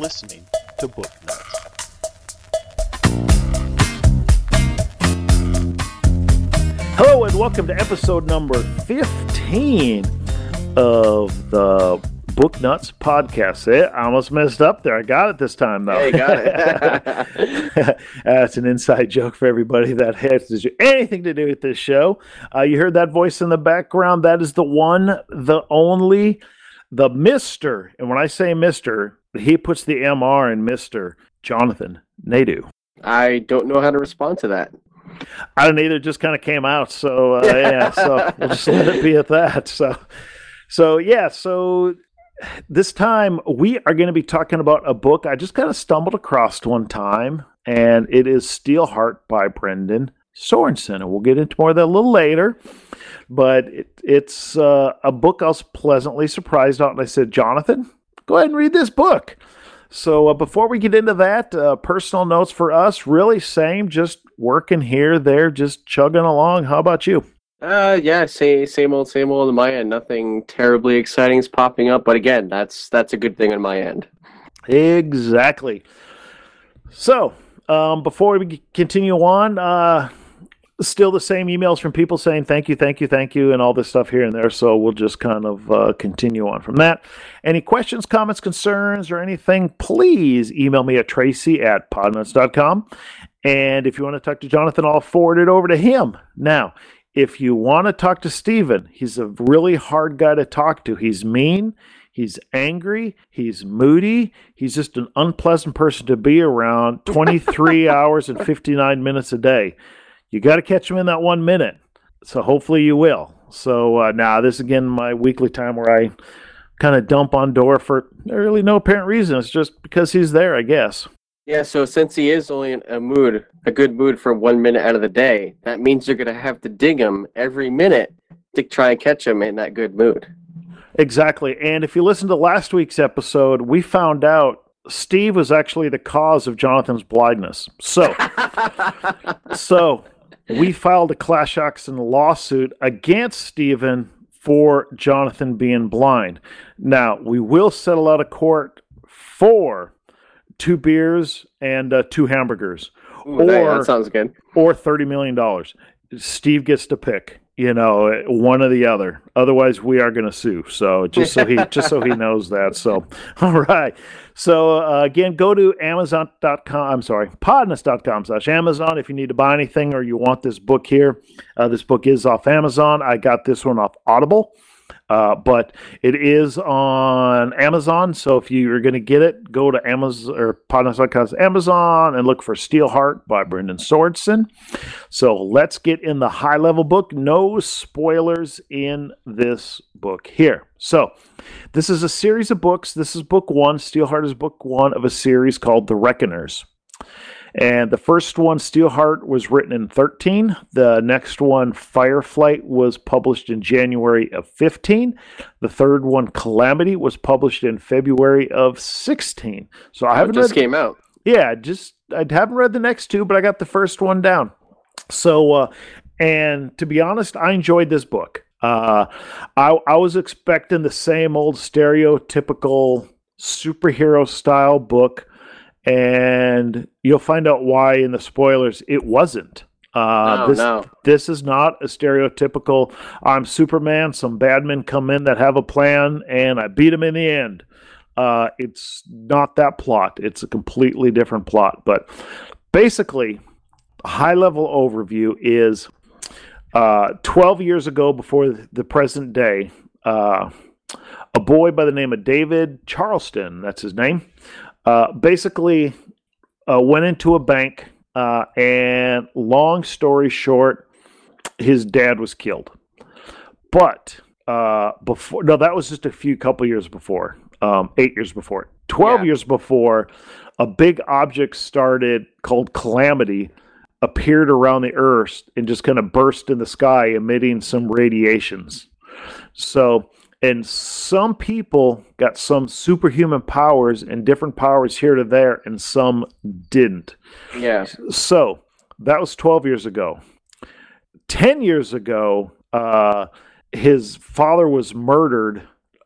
listening to Book Nuts. Hello and welcome to episode number 15 of the Book Nuts podcast. I almost messed up there. I got it this time, though. Yeah, you got it. That's an inside joke for everybody that has anything to do with this show. You heard that voice in the background. That is the one, the only, the Mr. And when I say Mr., he puts the MR in Mr. Jonathan Nadeau. I don't know how to respond to that. I don't either. Just kind of came out. So, yeah. So we'll just let it be at that. So this time we are going to be talking about a book I just kind of stumbled across one time, and it is Steelheart by Brandon Sorensen. And we'll get into more of that a little later. But it's a book I was pleasantly surprised on. And I said, Jonathan, go ahead and read this book. So before we get into that, personal notes for us, really same, just working here, there, just chugging along. How about you? Yeah, same old on my end. Nothing terribly exciting is popping up, but again, that's a good thing on my end. Exactly. So, before we continue on, still the same emails from people saying thank you, and all this stuff here and there. So we'll just kind of continue on from that. Any questions, comments, concerns, or anything, please email me at tracy@podnuts.com. And if you want to talk to Jonathan, I'll forward it over to him. Now, if you want to talk to Steven, he's a really hard guy to talk to. He's mean, he's angry, he's moody, he's just an unpleasant person to be around 23 hours and 59 minutes a day. You got to catch him in that 1 minute. So hopefully you will. So now this is again my weekly time where I kind of dump on Dora for really no apparent reason. It's just because he's there, I guess. Yeah, so since he is only in a good mood for 1 minute out of the day, that means you're going to have to dig him every minute to try and catch him in that good mood. Exactly. And if you listen to last week's episode, we found out Steve was actually the cause of Jonathan's blindness. So we filed a class action lawsuit against Steven for Jonathan being blind. Now, we will settle out of court for 2 beers and 2 hamburgers. Ooh, that sounds good. Or $30 million. Steve gets to pick, one or the other. Otherwise, we are going to sue. So just so he knows that. So, all right. So again, go to podnuts.com/Amazon if you need to buy anything or you want this book here. This book is off Amazon. I got this one off Audible. But it is on Amazon, so if you're going to get it, go to Amazon or podnuts.com Amazon and look for Steelheart by Brandon Sorensen. So let's get in the high-level book. No spoilers in this book here. So this is a series of books. This is book 1. Steelheart is book 1 of a series called The Reckoners. And the first one, Steelheart, was written in 13. The next one, Fireflight, was published in January of 15. The third one, Calamity, was published in February of 16. So I haven't came out. Yeah, I haven't read the next 2, but I got the first one down. So, and to be honest, I enjoyed this book. I was expecting the same old stereotypical superhero style book. And you'll find out why in the spoilers it wasn't. This is not a stereotypical, I'm Superman, some bad men come in that have a plan, and I beat them in the end. It's not that plot. It's a completely different plot. But basically, high-level overview is 12 years ago before the present day, a boy by the name of David Charleston, that's his name, basically went into a bank, and long story short, his dad was killed. But that was just a couple years before, 8 years before. 12 years before, a big object started called Calamity appeared around the Earth and just kind of burst in the sky, emitting some radiations. So, and some people got some superhuman powers and different powers here to there, and some didn't. Yeah. So that was 12 years ago. 10 years ago, his father was murdered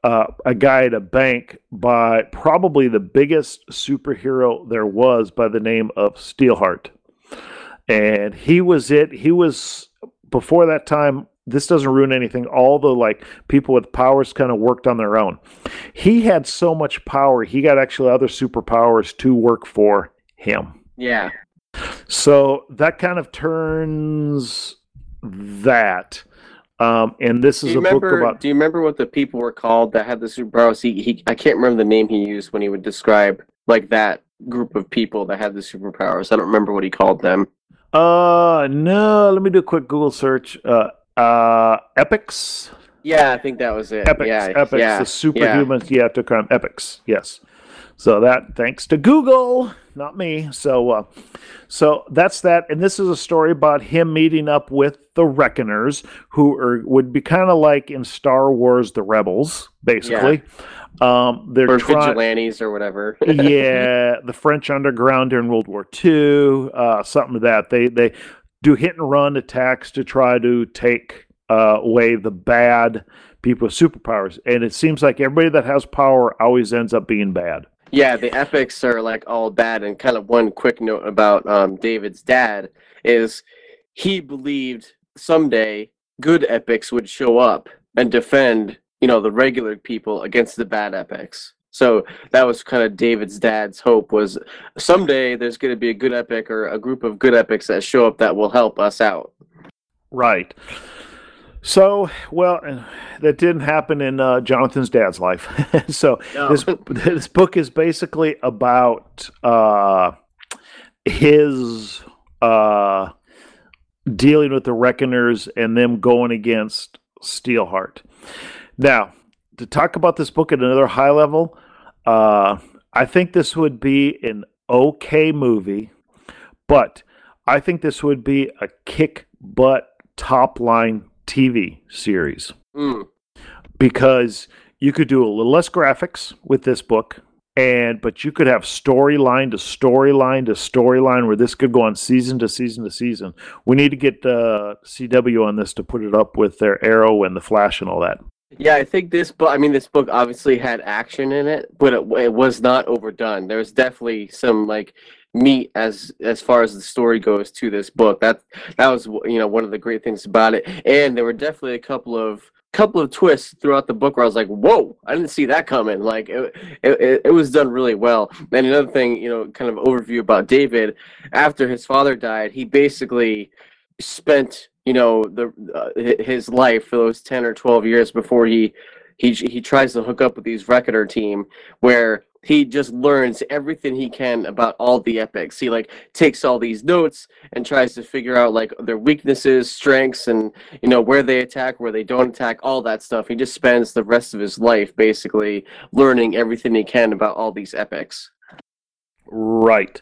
a guy at a bank by probably the biggest superhero there was by the name of Steelheart. And he was it. He was, before that time, this doesn't ruin anything, all the like people with powers kind of worked on their own. He had so much power, he got actually other superpowers to work for him. Yeah. So that kind of turns that. And this is a book about... Do you remember what the people were called that had the superpowers? I can't remember the name he used when he would describe like that group of people that had the superpowers. I don't remember what he called them. No, let me do a quick Google search. Epics? Yeah, I think that was it. Epics, yeah, the superhumans, to crime. Epics, yes. So that, thanks to Google, not me. So that's that. And this is a story about him meeting up with the Reckoners, who would be kind of like in Star Wars, the Rebels, basically. They're vigilantes or whatever. Yeah, the French underground during World War II, something like that. They do hit and run attacks to try to take away the bad people with superpowers. And it seems like everybody that has power always ends up being bad. Yeah, the epics are like all bad. And kind of one quick note about David's dad is he believed someday good epics would show up and defend, the regular people against the bad epics. So that was kind of David's dad's hope, was someday there's going to be a good epic or a group of good epics that show up that will help us out. Right. So, well, that didn't happen in Jonathan's dad's life. So no. This book is basically about his dealing with the Reckoners and them going against Steelheart. Now, to talk about this book at another high level, I think this would be an okay movie, but I think this would be a kick-butt top-line TV series. Because you could do a little less graphics with this book, but you could have storyline to storyline to storyline where this could go on season to season to season. We need to get CW on this to put it up with their Arrow and the Flash and all that. Yeah, I think this book obviously had action in it, but it was not overdone. There was definitely some like meat as far as the story goes to this book. That was one of the great things about it. And there were definitely a couple of twists throughout the book where I was like, whoa, I didn't see that coming. Like it was done really well. And another thing, kind of overview about David, after his father died, he basically spent his life for those 10 or 12 years before he tries to hook up with these Reckoner team, where he just learns everything he can about all the epics. He like takes all these notes and tries to figure out like their weaknesses, strengths, and where they attack, where they don't attack, all that stuff. He just spends the rest of his life basically learning everything he can about all these epics. Right.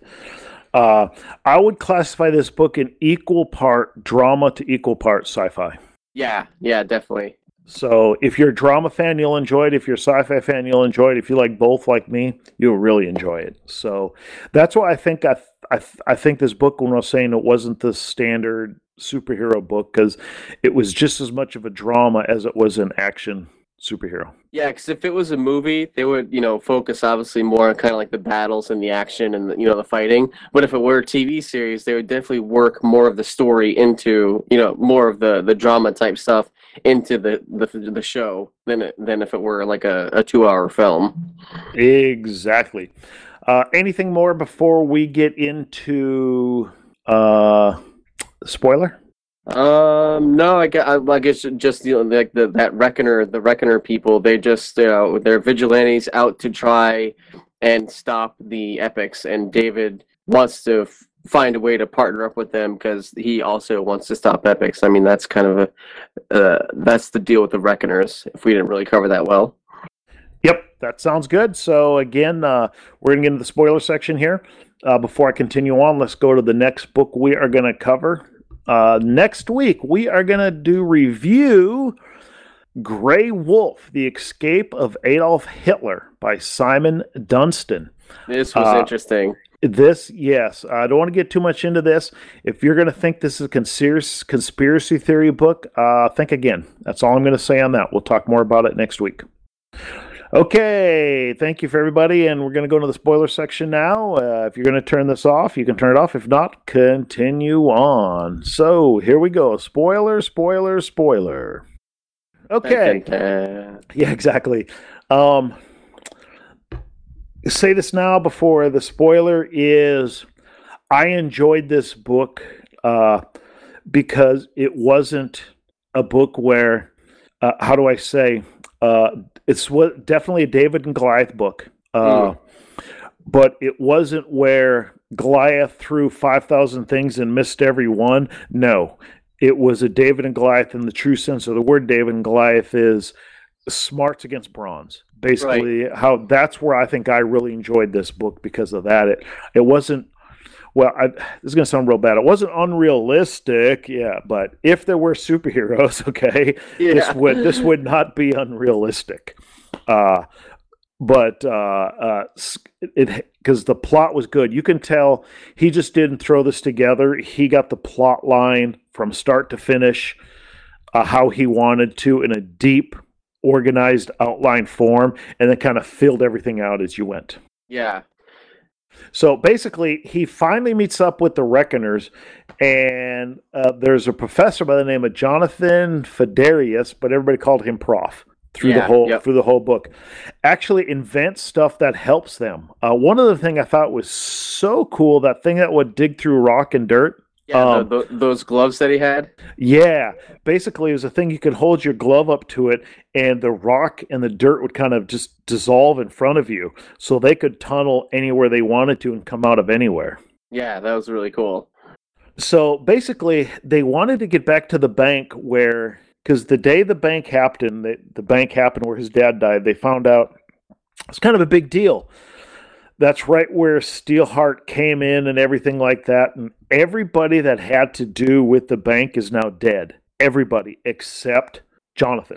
I would classify this book in equal part drama to equal part sci-fi. Yeah, definitely. So if you're a drama fan, you'll enjoy it. If you're a sci-fi fan, you'll enjoy it. If you like both like me, you'll really enjoy it. So that's why I think I think this book, when I was saying it wasn't the standard superhero book, because it was just as much of a drama as it was an action superhero. Yeah, because if it was a movie, they would, focus obviously more on kind of like the battles and the action and, the fighting. But if it were a TV series, they would definitely work more of the story into, more of the drama type stuff into the show than if it were like a 2-hour film. Exactly. Anything more before we get into spoiler? No, I guess just like the Reckoner people, they just they're vigilantes out to try and stop the epics, and David wants to find a way to partner up with them because he also wants to stop epics. I mean, that's kind of that's the deal with the Reckoners, if we didn't really cover that well. Yep, that sounds good. So again, we're gonna get into the spoiler section here. Before I continue on, let's go to the next book we are gonna cover. Next week, we are going to review Grey Wolf, The Escape of Adolf Hitler by Simon Dunstan. This was interesting. Yes. I don't want to get too much into this. If you're going to think this is a conspiracy theory book, think again. That's all I'm going to say on that. We'll talk more about it next week. Okay, thank you for everybody, and we're going to go into the spoiler section now. If you're going to turn this off, you can turn it off. If not, continue on. So here we go. Spoiler, spoiler, spoiler. Okay. Dun, dun, dun. Yeah, exactly. Say this now before the spoiler is I enjoyed this book because it wasn't a book where, how do I say, it's definitely a David and Goliath book, but it wasn't where Goliath threw 5,000 things and missed every one. No, it was a David and Goliath in the true sense of the word. David and Goliath is smarts against bronze. Basically, how that's where I think I really enjoyed this book because of that. It wasn't. Well, this is going to sound real bad. It wasn't unrealistic, yeah. But if there were superheroes, okay, Yeah. this would not be unrealistic. But because the plot was good, you can tell he just didn't throw this together. He got the plot line from start to finish, how he wanted to, in a deep, organized outline form, and then kind of filled everything out as you went. Yeah. So basically, he finally meets up with the Reckoners, and there's a professor by the name of Jonathan Federius, but everybody called him Prof. Through the whole book, actually invents stuff that helps them. One of the things I thought was so cool, that thing that would dig through rock and dirt. Yeah, those gloves that he had. Yeah, basically it was a thing you could hold your glove up to it, and the rock and the dirt would kind of just dissolve in front of you, so they could tunnel anywhere they wanted to and come out of anywhere. Yeah, that was really cool. So basically, they wanted to get back to the bank where, because the day the bank happened where his dad died, they found out it's kind of a big deal. That's right where Steelheart came in and everything like that. And everybody that had to do with the bank is now dead. Everybody except Jonathan.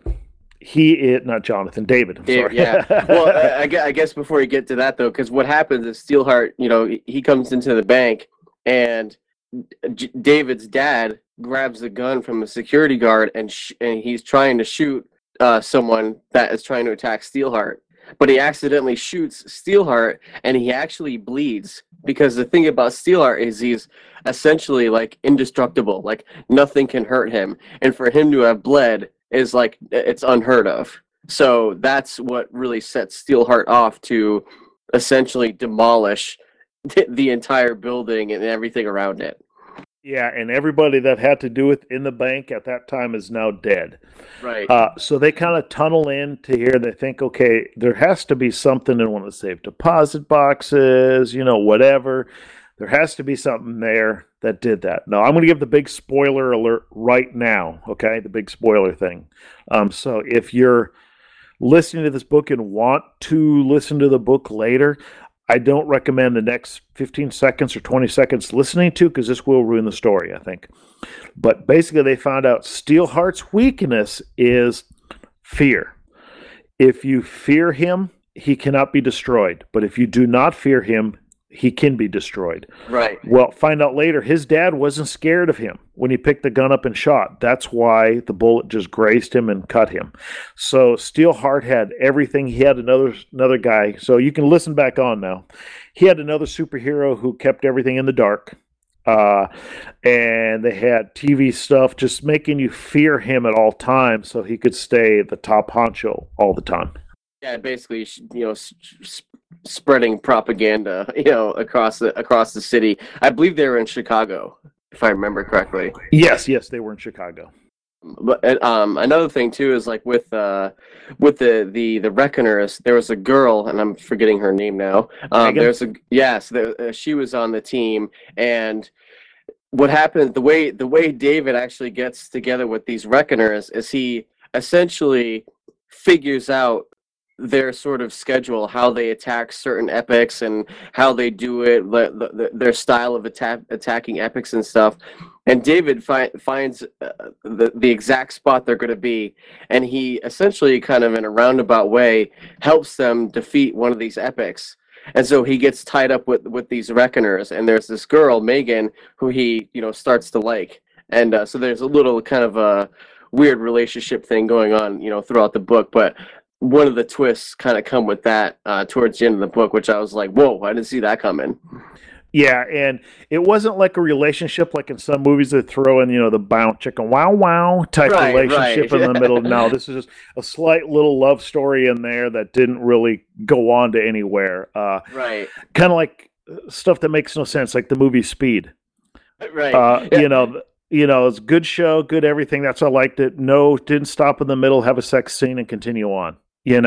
Not Jonathan, David. I'm sorry. Yeah. Well, I guess before you get to that, though, because what happens is Steelheart, he comes into the bank, and David's dad grabs a gun from a security guard, and he's trying to shoot someone that is trying to attack Steelheart. But he accidentally shoots Steelheart, and he actually bleeds, because the thing about Steelheart is he's essentially like indestructible, like nothing can hurt him, and for him to have bled is like it's unheard of. So that's what really sets Steelheart off to essentially demolish the entire building and everything around it. Yeah, and everybody that had to do it in the bank at that time is now dead. Right. So they kind of tunnel in to here. They think, okay, there has to be something in one of the safe deposit boxes, whatever. There has to be something there that did that. Now, I'm going to give the big spoiler alert right now, okay? The big spoiler thing. So if you're listening to this book and want to listen to the book later, I don't recommend the next 15 seconds or 20 seconds listening to, because this will ruin the story, I think. But basically, they found out Steelheart's weakness is fear. If you fear him, he cannot be destroyed. But if you do not fear him, he can be destroyed. Right. Well, find out later, his dad wasn't scared of him when he picked the gun up and shot. That's why the bullet just grazed him and cut him. So Steelheart had everything. He had another guy. So you can listen back on now. He had another superhero who kept everything in the dark. And they had TV stuff just making you fear him at all times, so he could stay the top honcho all the time. Yeah, basically, spreading propaganda, across the city. I believe they were in Chicago, if I remember correctly. Yes, they were in Chicago. But another thing too is like with the Reckoners, there was a girl, and I'm forgetting her name now. She was on the team, and what happened? The way David actually gets together with these Reckoners is he essentially figures out their sort of schedule, how they attack certain epics and how they do it, their style of attacking epics and stuff. And David finds the exact spot they're going to be, and he essentially, kind of in a roundabout way, helps them defeat one of these epics. And so he gets tied up with these Reckoners, and there's this girl, Megan, who he starts to like. And so there's a little kind of a weird relationship thing going on, throughout the book. But one of the twists kind of come with that towards the end of the book, which I was like, whoa, I didn't see that coming. Yeah, and it wasn't like a relationship like in some movies that throw in, the bounce chicken wow wow type Right, relationship in the middle. No, this is just a slight little love story in there that didn't really go on to anywhere. Right, Kind of like stuff that makes no sense, like the movie Speed. right. Yeah. It's a good show, good everything. That's why I liked it. No, didn't stop in the middle, have a sex scene, and continue on.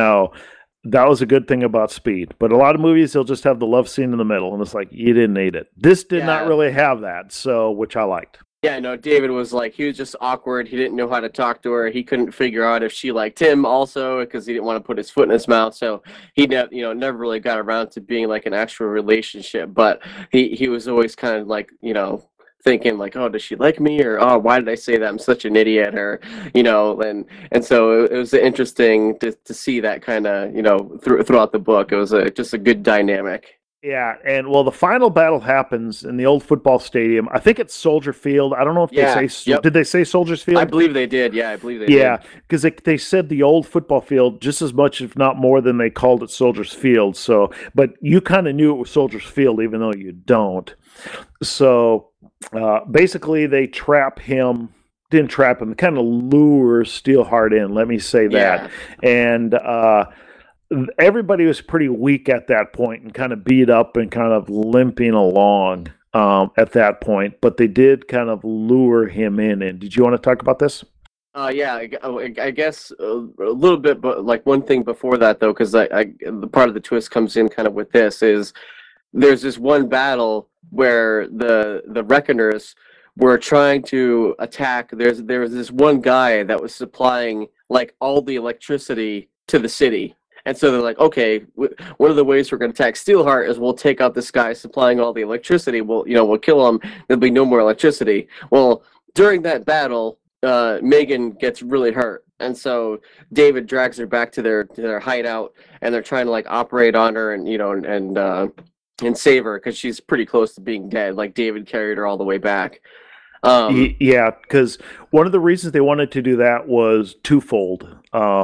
That was a good thing about Speed. But a lot of movies, they'll just have the love scene in the middle, and it's like, you didn't need it. This did not really have that, which I liked. Yeah, no, David was like, he was just awkward. He didn't know how to talk to her. He couldn't figure out if she liked him also because he didn't want to put his foot in his mouth. So he never really got around to being like an actual relationship. But he was always kind of like, thinking like, oh, does she like me? Or, oh, why did I say that? I'm such an idiot. Or, and so it was interesting to see that kind of, throughout the book. It was just a good dynamic. Yeah, and the final battle happens in the old football stadium. I think it's Soldier Field. I don't know if they say. Yep. Did they say Soldiers Field? I believe they did. Yeah, I believe they did. Yeah, because they said the old football field just as much, if not more, than they called it Soldiers Field. So, but you kind of knew it was Soldiers Field, even though you don't. So, basically, they trap him. Didn't trap him. Kind of lure Steelheart in. Let me say that. And everybody was pretty weak at that point and kind of beat up and kind of limping along at that point. But they did kind of lure him in. And did you want to talk about this? Yeah, I guess a little bit, but like one thing before that though, because the part of the twist comes in kind of with this is there's this one battle where the Reckoners were trying to attack. There was this one guy that was supplying like all the electricity to the city. And so they're like, okay, one of the ways we're going to attack Steelheart is we'll take out this guy supplying all the electricity. We'll kill him. There'll be no more electricity. Well, during that battle, Megan gets really hurt, and so David drags her back to their hideout, and they're trying to like operate on her and save her because she's pretty close to being dead. Like David carried her all the way back. Yeah, because one of the reasons they wanted to do that was twofold.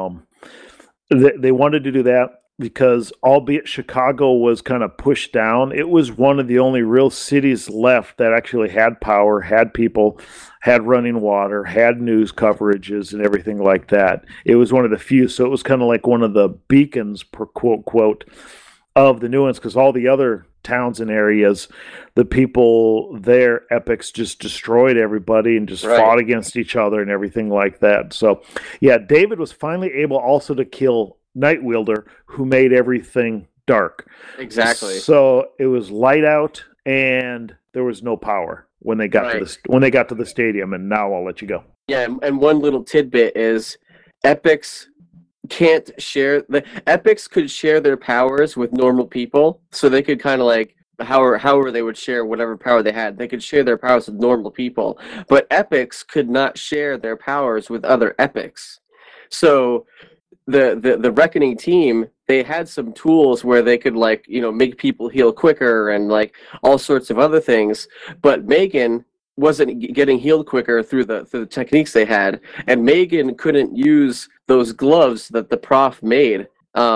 They wanted to do that because, albeit Chicago was kind of pushed down, it was one of the only real cities left that actually had power, had people, had running water, had news coverages and everything like that. It was one of the few, so it was kind of like one of the beacons, per quote, of the new ones, because all the other towns and areas, the people there, epics just destroyed everybody and just fought against each other and everything like that. So, yeah, David was finally able also to kill Nightwielder, who made everything dark. Exactly. So it was light out and there was no power when they got to the stadium. And now I'll let you go. Yeah, and one little tidbit is epics can't share the epics could share their powers with normal people, so they could kind of like however they would share whatever power they had, they could share their powers with normal people, but epics could not share their powers with other epics. So the Reckoning team, they had some tools where they could like make people heal quicker and like all sorts of other things, but Megan wasn't getting healed quicker through the techniques they had, and Megan couldn't use those gloves that the prof made.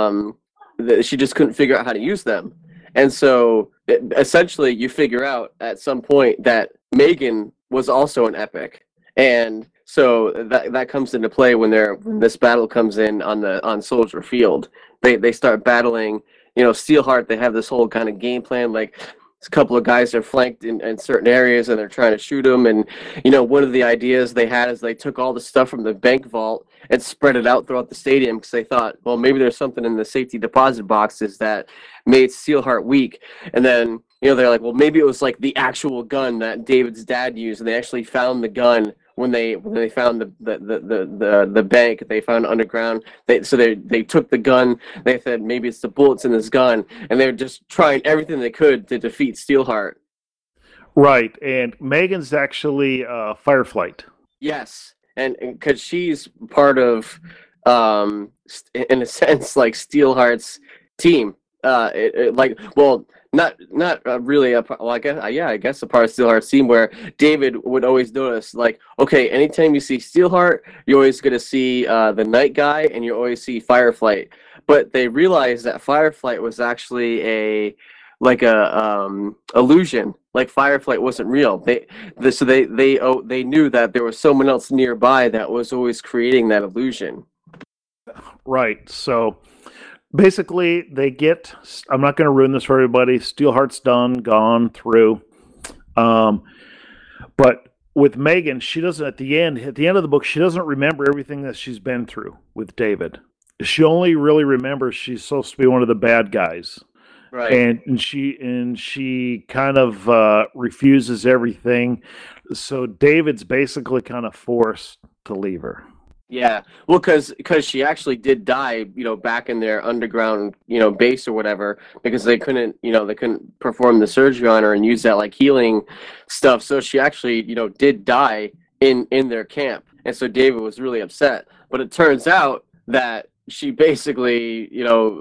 She just couldn't figure out how to use them, and so essentially you figure out at some point that Megan was also an epic, and so that comes into play when this battle comes in on Soldier Field. They start battling. Steelheart. They have this whole kind of game plan, like a couple of guys are flanked in certain areas and they're trying to shoot them. And, one of the ideas they had is they took all the stuff from the bank vault and spread it out throughout the stadium because they thought, well, maybe there's something in the safety deposit boxes that made Steelheart weak. And then, they're like, well, maybe it was like the actual gun that David's dad used. And they actually found the gun when they found the bank. They found underground. They took the gun. They said maybe it's the bullets in this gun, and they're just trying everything they could to defeat Steelheart. Right, and Megan's actually Fireflight. Yes, and because she's part of, in a sense, like Steelheart's team. not really a well, I guess a part of Steelheart scene where David would always notice, like, okay, anytime you see Steelheart, you're always going to see the Night Guy, and you always see Fireflight. But they realized that Fireflight was actually a illusion. Like, Fireflight wasn't real. They knew that there was someone else nearby that was always creating that illusion. Right. So basically, I'm not going to ruin this for everybody. Steelheart's done, gone through. But with Megan, she doesn't, at the end of the book, she doesn't remember everything that she's been through with David. She only really remembers she's supposed to be one of the bad guys. Right. And she kind of refuses everything. So David's basically kind of forced to leave her. Yeah, well, because she actually did die, back in their underground, base or whatever, because they couldn't perform the surgery on her and use that like healing stuff. So she actually, did die in their camp, and so David was really upset. But it turns out that she basically,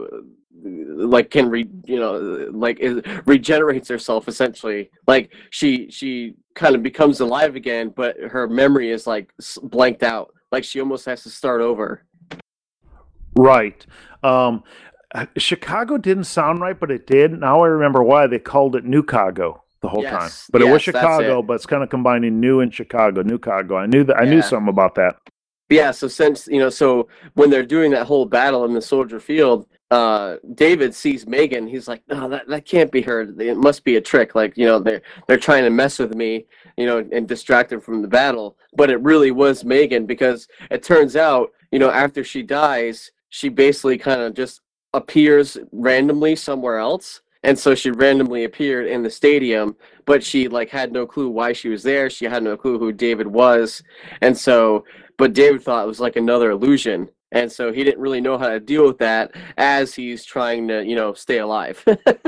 regenerates herself essentially. Like she kind of becomes alive again, but her memory is like blanked out. Like she almost has to start over. Right. Chicago didn't sound right, but it did. Now I remember why they called it Newcago the whole time. But it was Chicago, but it's kind of combining New and Chicago. Newcago. I knew that. I knew something about that. Yeah. So since so when they're doing that whole battle in the Soldier Field, David sees Megan. He's like, no, that can't be her. It must be a trick. Like, they're trying to mess with me, and distract him from the battle. But it really was Megan, because it turns out, after she dies, she basically kind of just appears randomly somewhere else. And so she randomly appeared in the stadium, but she had no clue why she was there. She had no clue who David was. And so, but David thought it was like another illusion. And so he didn't really know how to deal with that as he's trying to, stay alive.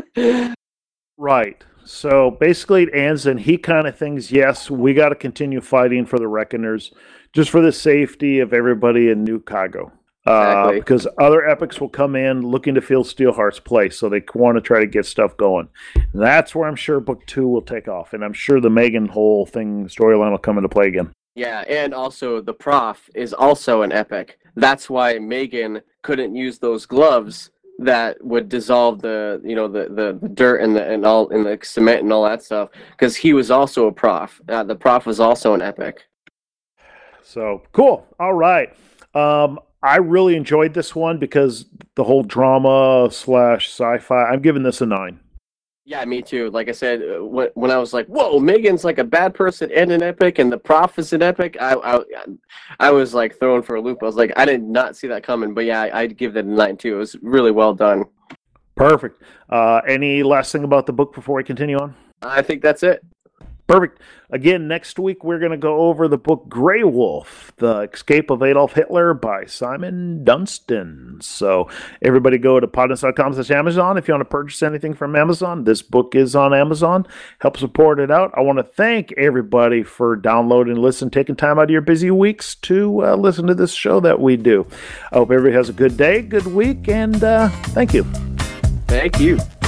Right. So basically it ends and he kind of thinks, yes, we got to continue fighting for the Reckoners just for the safety of everybody in Newcago. Exactly. Because other epics will come in looking to fill Steelheart's place. So they want to try to get stuff going. And that's where I'm sure book 2 will take off. And I'm sure the Megan whole thing storyline will come into play again. Yeah, and also the Prof is also an epic. That's why Megan couldn't use those gloves that would dissolve the the dirt and the cement and all that stuff, because he was also a Prof. The Prof was also an epic. So cool. All right. I really enjoyed this one because the whole drama / sci-fi. I'm giving this a 9. Yeah, me too. Like I said, when I was like, "Whoa, Megan's like a bad person and an epic, and the Prof is an epic," I was like thrown for a loop. I was like, I did not see that coming. But yeah, I'd give that a 9 too. It was really well done. Perfect. Any last thing about the book before we continue on? I think that's it. Perfect. Again, next week we're going to go over the book Grey Wolf, The Escape of Adolf Hitler by Simon Dunstan. So everybody go to podnutz.com/Amazon if you want to purchase anything from Amazon. This book is on Amazon. Help support it out. I want to thank everybody for downloading and listening, taking time out of your busy weeks to listen to this show that we do. I hope everybody has a good day, good week, and thank you. Thank you.